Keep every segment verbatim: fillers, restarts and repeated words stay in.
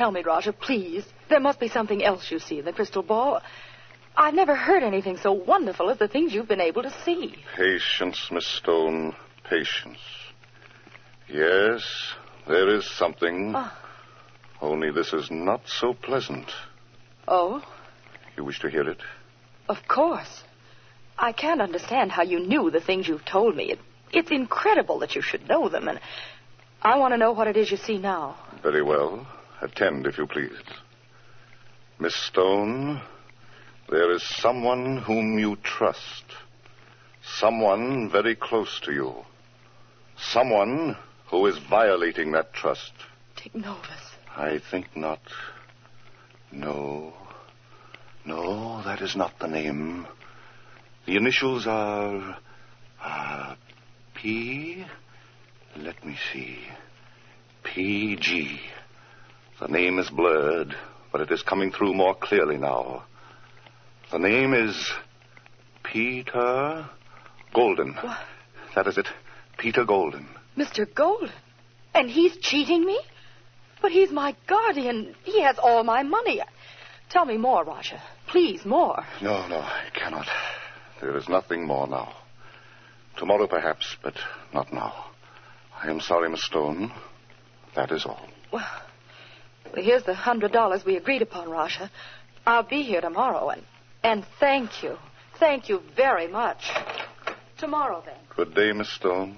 tell me, Roger, please. There must be something else you see in the crystal ball. I've never heard anything so wonderful as the things you've been able to see. Patience, Miss Stone, patience. Yes, there is something. Oh. Only this is not so pleasant. Oh? You wish to hear it? Of course. I can't understand how you knew the things you've told me. It, it's incredible that you should know them, and I want to know what it is you see now. Very well. Attend, if you please. Miss Stone, there is someone whom you trust. Someone very close to you. Someone who is violating that trust. Dick Novus. I think not. No. No, that is not the name. The initials are... Uh, P... Let me see. P G. The name is blurred, but it is coming through more clearly now. The name is Peter Golden. What? That is it. Peter Golden. Mister Golden? And he's cheating me? But he's my guardian. He has all my money. Tell me more, Roger. Please, more. No, no, I cannot. There is nothing more now. Tomorrow, perhaps, but not now. I am sorry, Miss Stone. That is all. Well, well here's the hundred dollars we agreed upon, Roger. I'll be here tomorrow, and, and thank you. Thank you very much. Tomorrow, then. Good day, Miss Stone.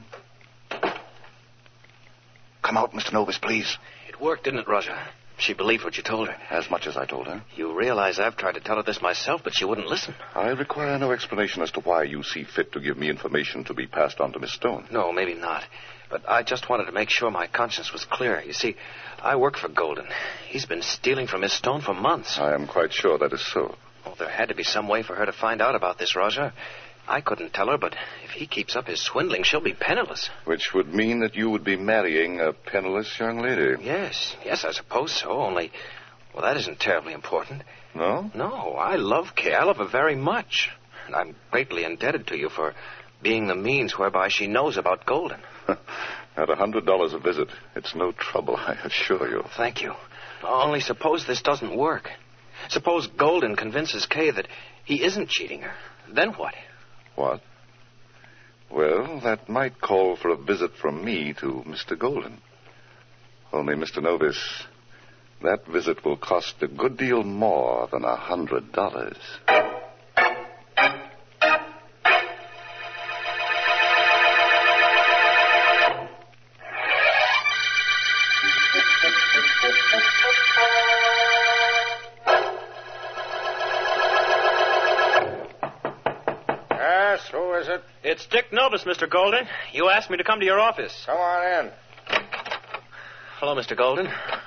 Come out, Mister Novus, please. It worked, didn't it, Roger? She believed what you told her. As much as I told her. You realize I've tried to tell her this myself, but she wouldn't listen. I require no explanation as to why you see fit to give me information to be passed on to Miss Stone. No, maybe not. But I just wanted to make sure my conscience was clear. You see, I work for Golden. He's been stealing from Miss Stone for months. I am quite sure that is so. Well, there had to be some way for her to find out about this, Roger. I couldn't tell her, but if he keeps up his swindling, she'll be penniless. Which would mean that you would be marrying a penniless young lady. Yes, yes, I suppose so, only... Well, that isn't terribly important. No? No, I love Kay. I love her very much. And I'm greatly indebted to you for being the means whereby she knows about Golden. At a hundred dollars a visit, it's no trouble, I assure you. Thank you. Only suppose this doesn't work. Suppose Golden convinces Kay that he isn't cheating her. Then what? What? Well, that might call for a visit from me to Mister Golden. Only, Mister Novus, that visit will cost a good deal more than a hundred dollars. Yes, who is it? It's Dick Novus, Mister Golden. You asked me to come to your office. Come on in. Hello, Mister Golden.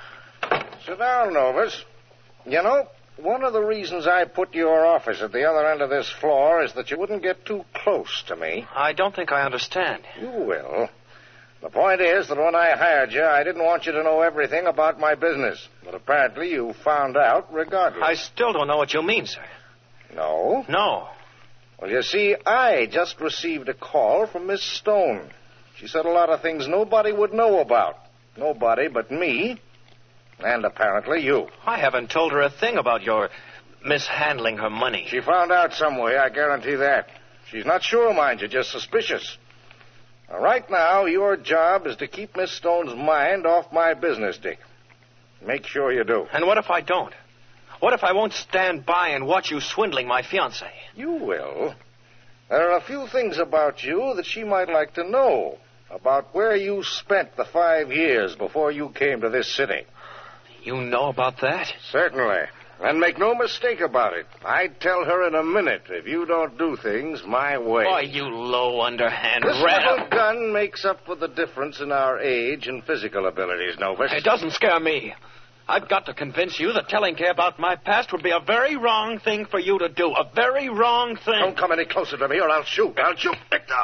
Sit down, Novus. You know, one of the reasons I put your office at the other end of this floor is that you wouldn't get too close to me. I don't think I understand. You will. The point is that when I hired you, I didn't want you to know everything about my business. But apparently you found out regardless. I still don't know what you mean, sir. No? No. Well, you see, I just received a call from Miss Stone. She said a lot of things nobody would know about. Nobody but me, and apparently you. I haven't told her a thing about your mishandling her money. She found out some way, I guarantee that. She's not sure, mind you, just suspicious. Now, right now, your job is to keep Miss Stone's mind off my business, Dick. Make sure you do. And what if I don't? What if I won't stand by and watch you swindling my fiancée? You will. There are a few things about you that she might like to know. About where you spent the five years before you came to this city. You know about that? Certainly. And make no mistake about it. I'd tell her in a minute if you don't do things my way. Why, you low, underhand this rat. little gun makes up for the difference in our age and physical abilities, Novus. It doesn't scare me. I've got to convince you that telling Kay about my past would be a very wrong thing for you to do. A very wrong thing. Don't come any closer to me or I'll shoot. I'll shoot.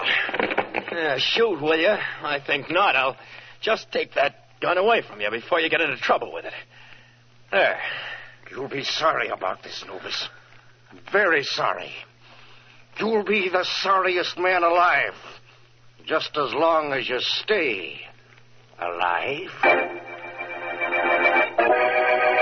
Yeah, shoot, will you? I think not. I'll just take that gun away from you before you get into trouble with it. There. You'll be sorry about this, Novus. Very sorry. You'll be the sorriest man alive. Just as long as you stay alive.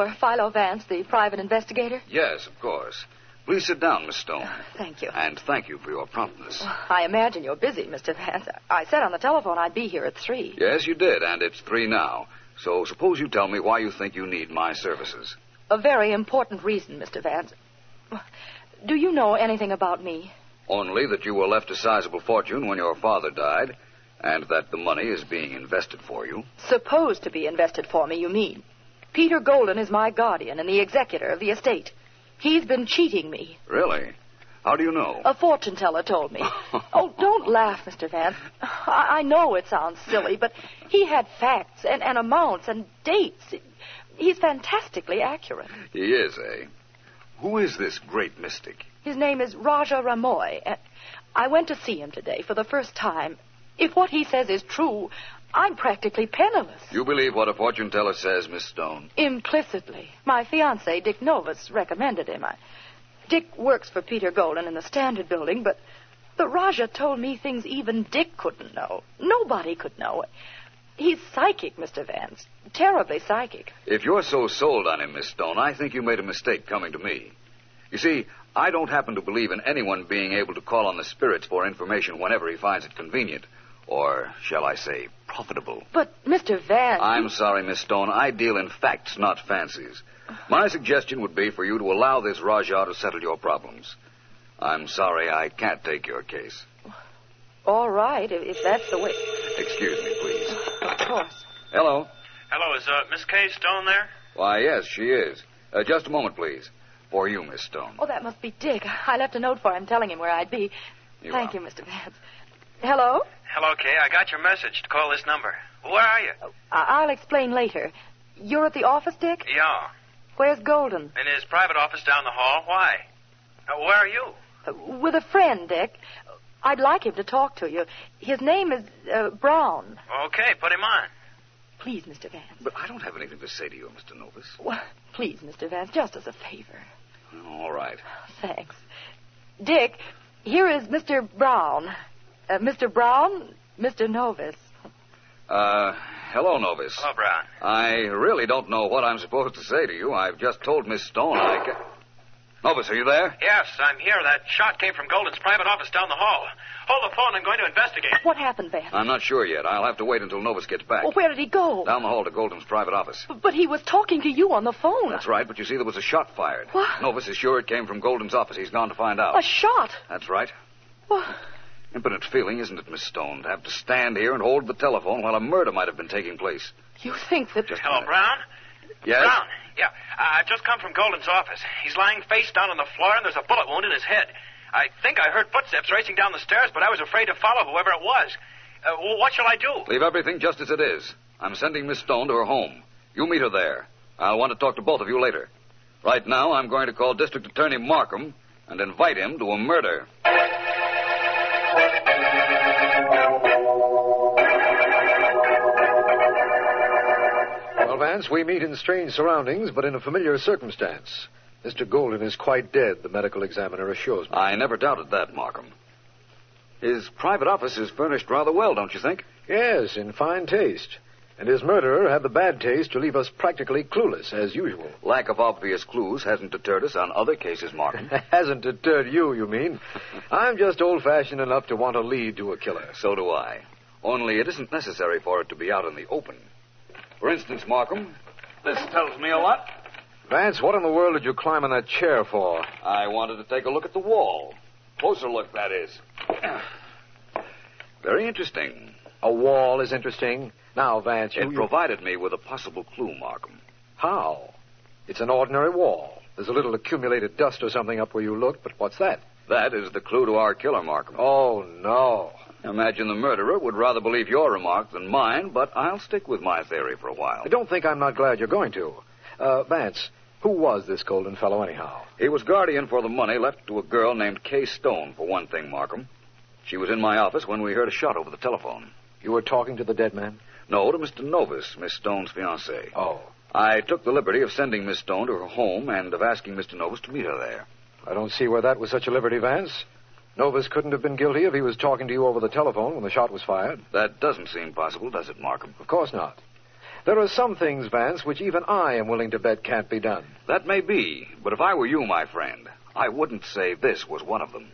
for Philo Vance, the private investigator? Yes, of course. Please sit down, Miss Stone. Thank you. And thank you for your promptness. I imagine you're busy, Mister Vance. I said on the telephone I'd be here at three. Yes, you did, and it's three now. So suppose you tell me why you think you need my services. A very important reason, Mister Vance. Do you know anything about me? Only that you were left a sizable fortune when your father died, and that the money is being invested for you. Supposed to be invested for me, you mean? Peter Golden is my guardian and the executor of the estate. He's been cheating me. Really? How do you know? A fortune teller told me. Oh, don't laugh, Mister Vance. I, I know it sounds silly, but he had facts and, and amounts and dates. He's fantastically accurate. He is, eh? Who is this great mystic? His name is Raja Ramoy. I went to see him today for the first time. If what he says is true, I'm practically penniless. You believe what a fortune teller says, Miss Stone? Implicitly. My fiancé, Dick Novus, recommended him. I... Dick works for Peter Golden in the Standard Building, but the Raja told me things even Dick couldn't know. Nobody could know. He's psychic, Mister Vance. Terribly psychic. If you're so sold on him, Miss Stone, I think you made a mistake coming to me. You see, I don't happen to believe in anyone being able to call on the spirits for information whenever he finds it convenient. Or, shall I say, profitable. But, Mister Vance... I'm you... sorry, Miss Stone. I deal in facts, not fancies. My suggestion would be for you to allow this Raja to settle your problems. I'm sorry I can't take your case. All right, if, if that's the way... Excuse me, please. Of course. Hello? Hello, is uh, Miss Kay Stone there? Why, yes, she is. Uh, just a moment, please. For you, Miss Stone. Oh, that must be Dick. I left a note for him telling him where I'd be. You Thank are. you, Mister Vance. Hello? Hello, Kay. I got your message to call this number. Where are you? Oh, I- I'll explain later. You're at the office, Dick? Yeah. Where's Golden? In his private office down the hall. Why? Uh, where are you? Uh, with a friend, Dick. I'd like him to talk to you. His name is uh, Brown. Okay, put him on. Please, Mister Vance. But I don't have anything to say to you, Mister Novus. Well, please, Mister Vance, just as a favor. All right. Thanks. Dick, here is Mister Brown. Uh, Mister Brown, Mister Novus. Uh, hello, Novus. Hello, Brown. I really don't know what I'm supposed to say to you. I've just told Miss Stone I can... Novus, are you there? Yes, I'm here. That shot came from Golden's private office down the hall. Hold the phone. I'm going to investigate. What happened, Vance? I'm not sure yet. I'll have to wait until Novus gets back. Well, where did he go? Down the hall to Golden's private office. But he was talking to you on the phone. That's right, but you see, there was a shot fired. What? Novus is sure it came from Golden's office. He's gone to find out. A shot? That's right. What? Impotent feeling, isn't it, Miss Stone, to have to stand here and hold the telephone while a murder might have been taking place. You think that... Just Hello, Brown? Yes? Brown, yeah. Uh, I've just come from Golden's office. He's lying face down on the floor, and there's a bullet wound in his head. I think I heard footsteps racing down the stairs, but I was afraid to follow whoever it was. Uh, what shall I do? Leave everything just as it is. I'm sending Miss Stone to her home. You meet her there. I'll want to talk to both of you later. Right now, I'm going to call District Attorney Markham and invite him to a murder. Well, Vance, we meet in strange surroundings, but in a familiar circumstance. Mister Golden is quite dead, the medical examiner assures me. I never doubted that, Markham. His private office is furnished rather well, don't you think? Yes, in fine taste. And his murderer had the bad taste to leave us practically clueless, as usual. Lack of obvious clues hasn't deterred us on other cases, Markham. Hasn't deterred you, you mean? I'm just old-fashioned enough to want a lead to a killer. So do I. Only it isn't necessary for it to be out in the open. For instance, Markham, this tells me a lot. Vance, what in the world did you climb on that chair for? I wanted to take a look at the wall. Closer look, that is. Very interesting. A wall is interesting. Now, Vance, you... It provided me with a possible clue, Markham. How? It's an ordinary wall. There's a little accumulated dust or something up where you looked, but what's that? That is the clue to our killer, Markham. Oh, no. Imagine the murderer would rather believe your remark than mine, but I'll stick with my theory for a while. I don't think I'm not glad you're going to. Uh, Vance, who was this Golden fellow anyhow? He was guardian for the money left to a girl named Kay Stone, for one thing, Markham. She was in my office when we heard a shot over the telephone. You were talking to the dead man? No, to Mister Novus, Miss Stone's fiancé. Oh. I took the liberty of sending Miss Stone to her home and of asking Mister Novus to meet her there. I don't see where that was such a liberty, Vance. Novus couldn't have been guilty if he was talking to you over the telephone when the shot was fired. That doesn't seem possible, does it, Markham? Of course not. There are some things, Vance, which even I am willing to bet can't be done. That may be, but if I were you, my friend, I wouldn't say this was one of them.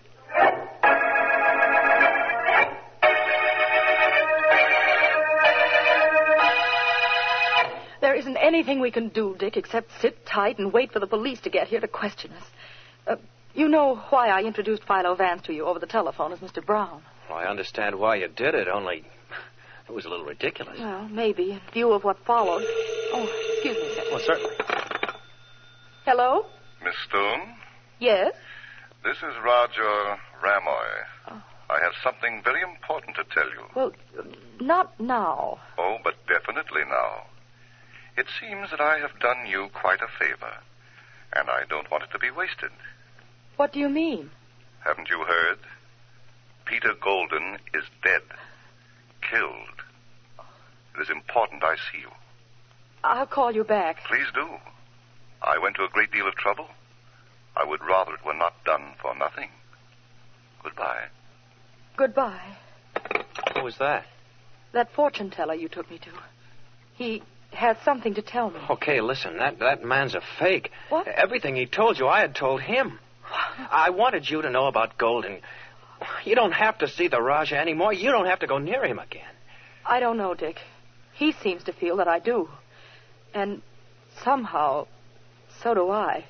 There isn't anything we can do, Dick, except sit tight and wait for the police to get here to question us. Uh, you know why I introduced Philo Vance to you over the telephone as Mister Brown. Well, I understand why you did it, only it was a little ridiculous. Well, maybe, in view of what followed. Oh, excuse me, sir. Well, certainly. Hello? Miss Stone? Yes? This is Roger Ramoy. Oh. I have something very important to tell you. Well, not now. Oh, but definitely now. It seems that I have done you quite a favor, and I don't want it to be wasted. What do you mean? Haven't you heard? Peter Golden is dead. Killed. It is important I see you. I'll call you back. Please do. I went to a great deal of trouble. I would rather it were not done for nothing. Goodbye. Goodbye. Who was that? That fortune teller you took me to. He had something to tell me. Okay, listen, that, that man's a fake. What? Everything he told you, I had told him. I wanted you to know about Golden. You don't have to see the Raja anymore. You don't have to go near him again. I don't know, Dick. He seems to feel that I do. And somehow, so do I.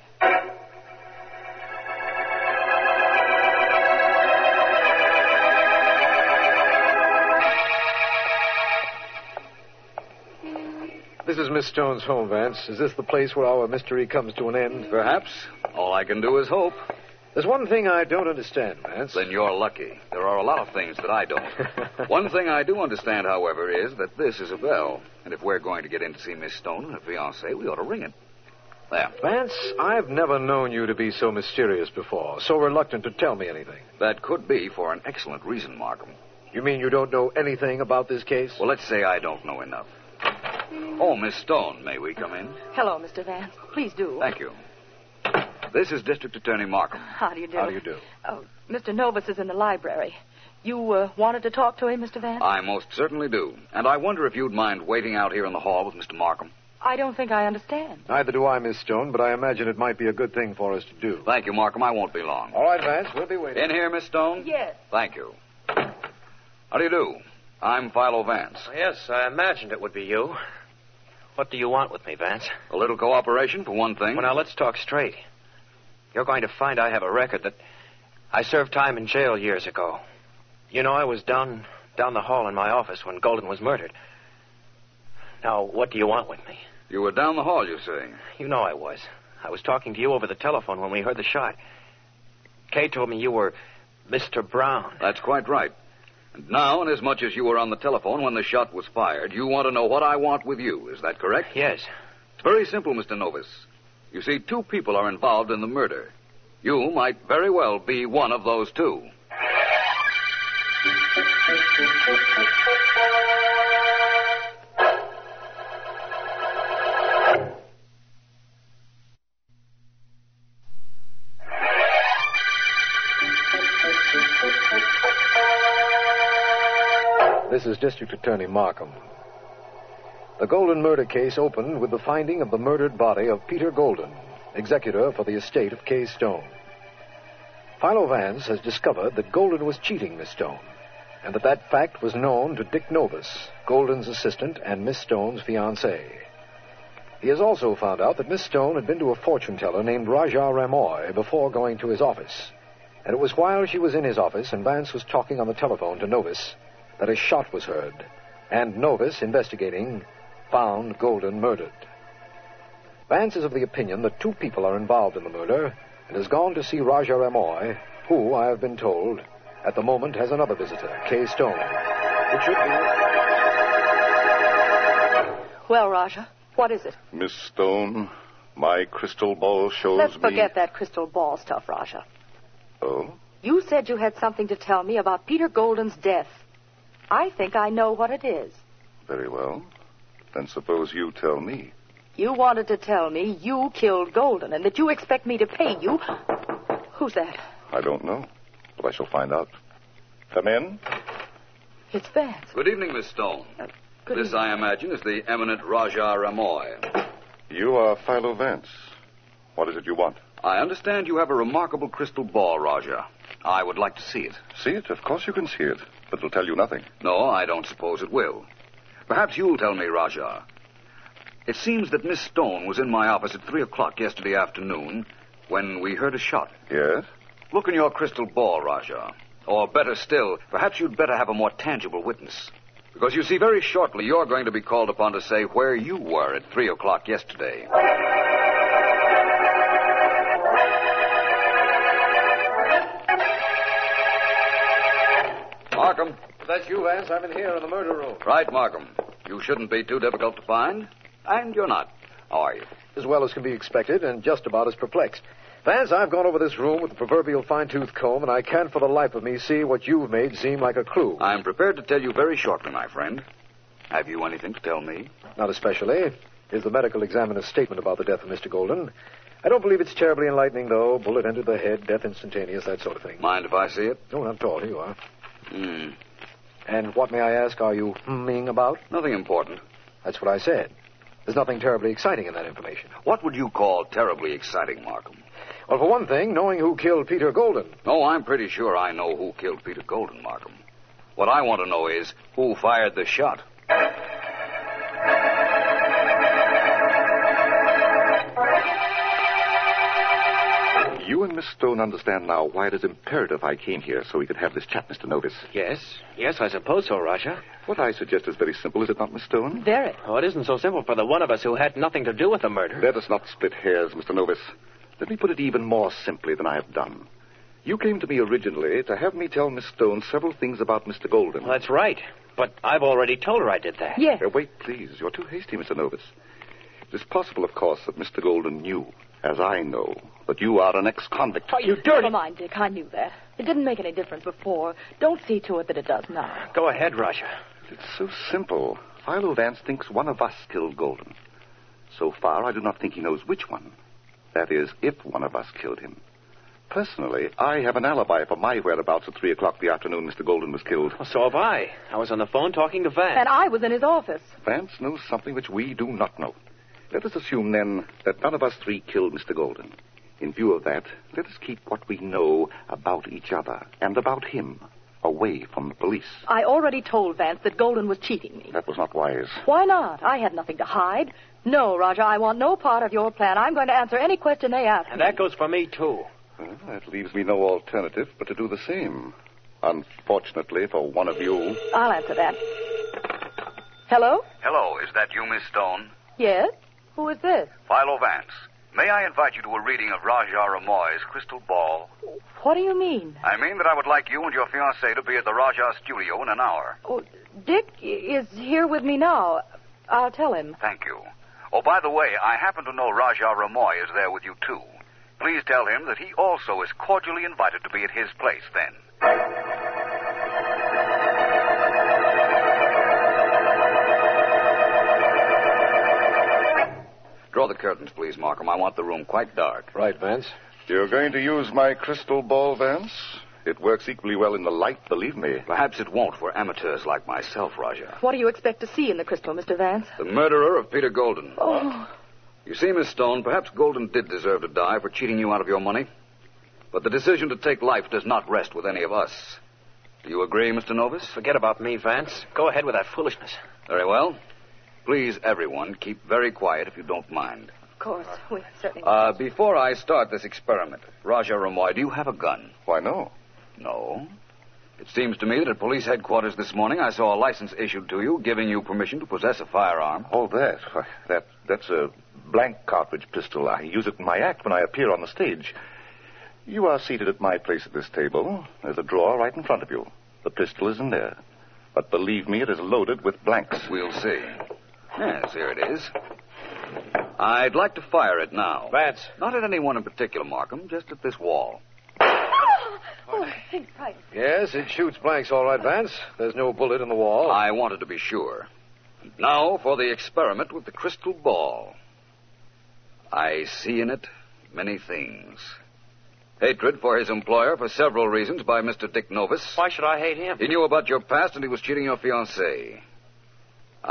This is Miss Stone's home, Vance. Is this the place where our mystery comes to an end? Perhaps. All I can do is hope. There's one thing I don't understand, Vance. Then you're lucky. There are a lot of things that I don't. One thing I do understand, however, is that this is a bell. And if we're going to get in to see Miss Stone and her fiancé, we ought to ring it. There. Vance, I've never known you to be so mysterious before, so reluctant to tell me anything. That could be for an excellent reason, Markham. You mean you don't know anything about this case? Well, let's say I don't know enough. Oh, Miss Stone, may we come in? Hello, Mister Vance. Please do. Thank you. This is District Attorney Markham. How do you do? How do you do? Oh, Mister Novus is in the library. You uh, wanted to talk to him, Mister Vance? I most certainly do. And I wonder if you'd mind waiting out here in the hall with Mister Markham. I don't think I understand. Neither do I, Miss Stone, but I imagine it might be a good thing for us to do. Thank you, Markham. I won't be long. All right, Vance, we'll be waiting. In here, Miss Stone? Yes. Thank you. How do you do? I'm Philo Vance. Yes, I imagined it would be you. What do you want with me, Vance? A little cooperation, for one thing. Well, now, let's talk straight. You're going to find I have a record that I served time in jail years ago. You know, I was down down the hall in my office when Golden was murdered. Now, what do you want with me? You were down the hall, you say? You know I was. I was talking to you over the telephone when we heard the shot. Kay told me you were Mister Brown. That's quite right. And now, inasmuch as you were on the telephone when the shot was fired, you want to know what I want with you. Is that correct? Yes. It's very simple, Mister Novus. You see, two people are involved in the murder. You might very well be one of those two. This is District Attorney Markham. The Golden murder case opened with the finding of the murdered body of Peter Golden, executor for the estate of Kay Stone. Philo Vance has discovered that Golden was cheating Miss Stone, and that that fact was known to Dick Novus, Golden's assistant and Miss Stone's fiancé. He has also found out that Miss Stone had been to a fortune teller named Raja Ramoy before going to his office, and it was while she was in his office and Vance was talking on the telephone to Novus that a shot was heard, and Novus, investigating, found Golden murdered. Vance is of the opinion that two people are involved in the murder and has gone to see Raja Ramoy, who, I have been told, at the moment has another visitor, Kay Stone. It should be... Well, Raja, what is it? Miss Stone, my crystal ball shows Let's me... forget that crystal ball stuff, Raja. Oh? You said you had something to tell me about Peter Golden's death. I think I know what it is. Very well. Then suppose you tell me. You wanted to tell me you killed Golden and that you expect me to pay you. Who's that? I don't know, but I shall find out. Come in. It's Vance. Good evening, Miss Stone. Uh, Good This, evening. I imagine, is the eminent Raja Ramoy. You are Philo Vance. What is it you want? I understand you have a remarkable crystal ball, Raja. I would like to see it. See it? Of course you can see it. But it'll tell you nothing. No, I don't suppose it will. Perhaps you'll tell me, Raja. It seems that Miss Stone was in my office at three o'clock yesterday afternoon when we heard a shot. Yes? Look in your crystal ball, Raja. Or better still, perhaps you'd better have a more tangible witness. Because you see, very shortly you're going to be called upon to say where you were at three o'clock yesterday. Markham. That's you, Vance. I'm in here in the murder room. Right, Markham. You shouldn't be too difficult to find. And you're not. How are you? As well as can be expected, and just about as perplexed. Vance, I've gone over this room with the proverbial fine-tooth comb, and I can't for the life of me see what you've made seem like a clue. I'm prepared to tell you very shortly, my friend. Have you anything to tell me? Not especially. Here's the medical examiner's statement about the death of Mister Golden. I don't believe it's terribly enlightening, though. Bullet entered the head, death instantaneous, that sort of thing. Mind if I see it? No, not at all. Here you are. Hmm. And what, may I ask, are you humming about? Nothing important. That's what I said. There's nothing terribly exciting in that information. What would you call terribly exciting, Markham? Well, for one thing, knowing who killed Peter Golden. Oh, I'm pretty sure I know who killed Peter Golden, Markham. What I want to know is who fired the shot. You and Miss Stone understand now why it is imperative I came here so we could have this chat, Mister Novus. Yes. Yes, I suppose so, Raja. What I suggest is very simple, is it not, Miss Stone? Very. Oh, it isn't so simple for the one of us who had nothing to do with the murder. Let us not split hairs, Mister Novus. Let me put it even more simply than I have done. You came to me originally to have me tell Miss Stone several things about Mister Golden. Well, that's right. But I've already told her I did that. Yes. Uh, wait, please. You're too hasty, Mister Novus. It is possible, of course, that Mister Golden knew, as I know, that you are an ex-convict. Oh, you dirty... Never mind, Dick. I knew that. It didn't make any difference before. Don't see to it that it does now. Go ahead, Raja. It's so simple. Philo Vance thinks one of us killed Golden. So far, I do not think he knows which one. That is, if one of us killed him. Personally, I have an alibi for my whereabouts at three o'clock the afternoon Mister Golden was killed. Well, so have I. I was on the phone talking to Vance. And I was in his office. Vance knows something which we do not know. Let us assume, then, that none of us three killed Mister Golden. In view of that, let us keep what we know about each other and about him away from the police. I already told Vance that Golden was cheating me. That was not wise. Why not? I had nothing to hide. No, Roger, I want no part of your plan. I'm going to answer any question they ask And me. that goes for me, too. Well, that leaves me no alternative but to do the same. Unfortunately for one of you. I'll answer that. Hello? Hello, is that you, Miss Stone? Yes? Who is this? Philo Vance. May I invite you to a reading of Raja Ramoy's crystal ball? What do you mean? I mean that I would like you and your fiancée to be at the Raja studio in an hour. Oh, Dick is here with me now. I'll tell him. Thank you. Oh, by the way, I happen to know Raja Ramoy is there with you, too. Please tell him that he also is cordially invited to be at his place then. Draw the curtains, please, Markham. I want the room quite dark. Right, Vance. You're going to use my crystal ball, Vance? It works equally well in the light, believe me. Perhaps it won't for amateurs like myself, Raja. What do you expect to see in the crystal, Mister Vance? The murderer of Peter Golden. Oh. You see, Miss Stone, perhaps Golden did deserve to die for cheating you out of your money. But the decision to take life does not rest with any of us. Do you agree, Mister Novus? Forget about me, Vance. Go ahead with that foolishness. Very well. Please, everyone, keep very quiet if you don't mind. Of course. We certainly... Uh, before I start this experiment, Raja Ramoy, do you have a gun? Why, no. No. It seems to me that at police headquarters this morning I saw a license issued to you giving you permission to possess a firearm. Oh, that. Why, that that's a blank cartridge pistol. I use it in my act when I appear on the stage. You are seated at my place at this table. There's a drawer right in front of you. The pistol is in there. But believe me, it is loaded with blanks. We'll see. Yes, here it is. I'd like to fire it now. Vance. Not at anyone in particular, Markham, just at this wall. Oh, think right. Yes, it shoots blanks all right, Vance. There's no bullet in the wall. I wanted to be sure. Now for the experiment with the crystal ball. I see in it many things. Hatred for his employer for several reasons by Mister Dick Novus. Why should I hate him? He knew about your past and he was cheating your fiancée.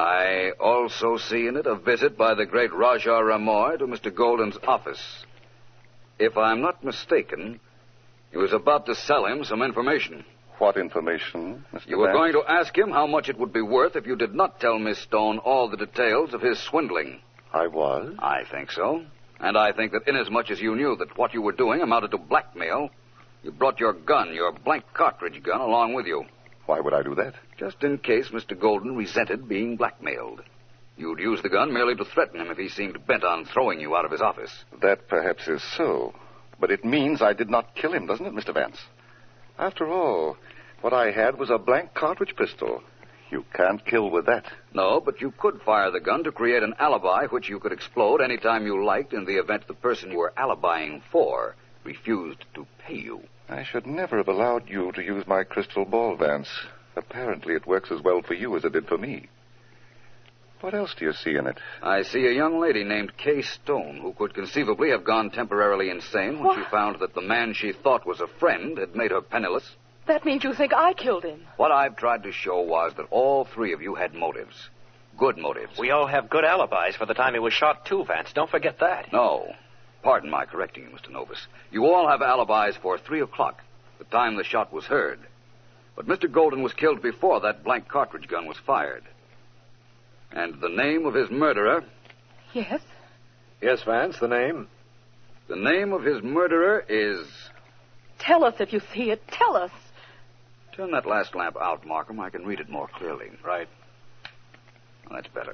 I also see in it a visit by the great Raja Ramoy to Mister Golden's office. If I'm not mistaken, he was about to sell him some information. What information, Mister You were Vance? going to ask him how much it would be worth if you did not tell Miss Stone all the details of his swindling. I was? I think so. And I think that inasmuch as you knew that what you were doing amounted to blackmail, you brought your gun, your blank cartridge gun, along with you. Why would I do that? Just in case Mister Golden resented being blackmailed. You'd use the gun merely to threaten him if he seemed bent on throwing you out of his office. That perhaps is so. But it means I did not kill him, doesn't it, Mister Vance? After all, what I had was a blank cartridge pistol. You can't kill with that. No, but you could fire the gun to create an alibi which you could explode any time you liked in the event the person you were alibying for refused to pay you. I should never have allowed you to use my crystal ball, Vance. Apparently it works as well for you as it did for me. What else do you see in it? I see a young lady named Kay Stone who could conceivably have gone temporarily insane when What? she found that the man she thought was a friend had made her penniless. That means you think I killed him. What I've tried to show was that all three of you had motives. Good motives. We all have good alibis for the time he was shot, too, Vance. Don't forget that. No. Pardon my correcting you, Mister Novus. You all have alibis for three o'clock, the time the shot was heard. But Mister Golden was killed before that blank cartridge gun was fired. And the name of his murderer... Yes? Yes, Vance, the name? The name of his murderer is... Tell us if you see it. Tell us. Turn that last lamp out, Markham. I can read it more clearly. Right. Well, that's better.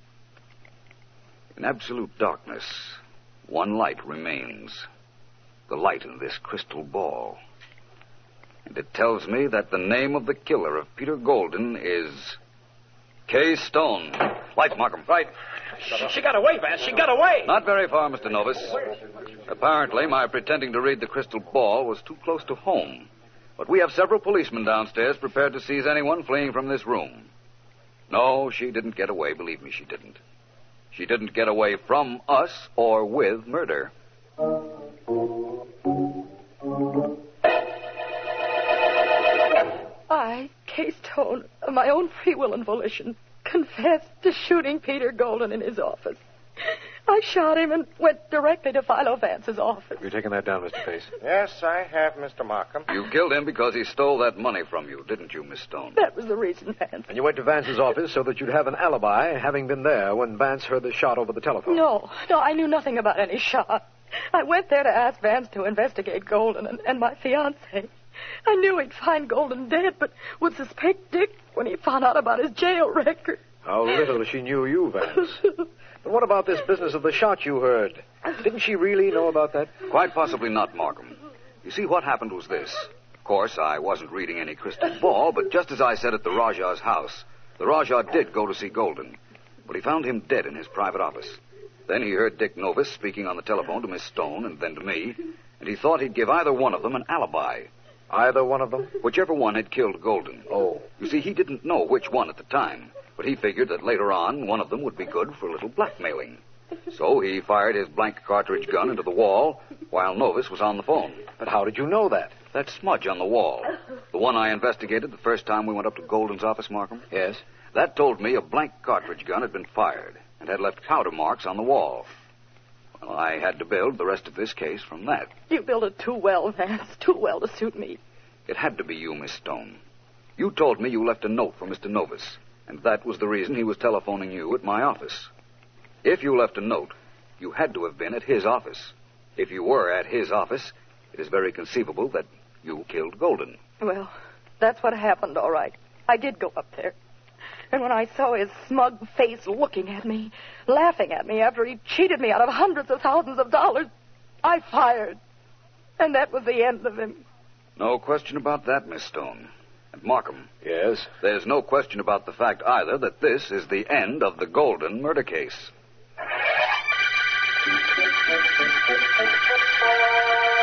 In absolute darkness, one light remains. The light in this crystal ball. And it tells me that the name of the killer of Peter Golden is... Kay Stone. Light, Markham. Right. She, she got away, Vance. She got away. Not very far, Mister Novus. Apparently, my pretending to read the crystal ball was too close to home. But we have several policemen downstairs prepared to seize anyone fleeing from this room. No, she didn't get away. Believe me, she didn't. She didn't get away from us or with murder. I, Kay Stone, of my own free will and volition, confessed to shooting Peter Golden in his office. I shot him and went directly to Philo Vance's office. You're taking that down, Mister Pace. Yes, I have, Mister Markham. You killed him because he stole that money from you, didn't you, Miss Stone? That was the reason, Vance. And you went to Vance's office so that you'd have an alibi, having been there when Vance heard the shot over the telephone. No, no, I knew nothing about any shot. I went there to ask Vance to investigate Golden and, and my fiancé. I knew he'd find Golden dead, but would suspect Dick when he found out about his jail record. How little she knew you, Vance. But what about this business of the shot you heard? Didn't she really know about that? Quite possibly not, Markham. You see, what happened was this. Of course, I wasn't reading any crystal ball, but just as I said at the Rajah's house, the Rajah did go to see Golden. But he found him dead in his private office. Then he heard Dick Novus speaking on the telephone to Miss Stone and then to me, and he thought he'd give either one of them an alibi. Either one of them? Whichever one had killed Golden. Oh. You see, he didn't know which one at the time, but he figured that later on one of them would be good for a little blackmailing. So he fired his blank cartridge gun into the wall while Novus was on the phone. But how did you know that? That smudge on the wall, the one I investigated the first time we went up to Golden's office, Markham, Yes. that told me a blank cartridge gun had been fired and had left powder marks on the wall. Well, I had to build the rest of this case from that. You built it too well, Vance, too well to suit me. It had to be you, Miss Stone. You told me you left a note for Mister Novus, and that was the reason he was telephoning you at my office. If you left a note, you had to have been at his office. If you were at his office, it is very conceivable that you killed Golden. Well, that's what happened, all right. I did go up there. And when I saw his smug face looking at me, laughing at me after he cheated me out of hundreds of thousands of dollars, I fired. And that was the end of him. No question about that, Miss Stone. And Markham, Yes. there's no question about the fact either that this is the end of the Golden murder case.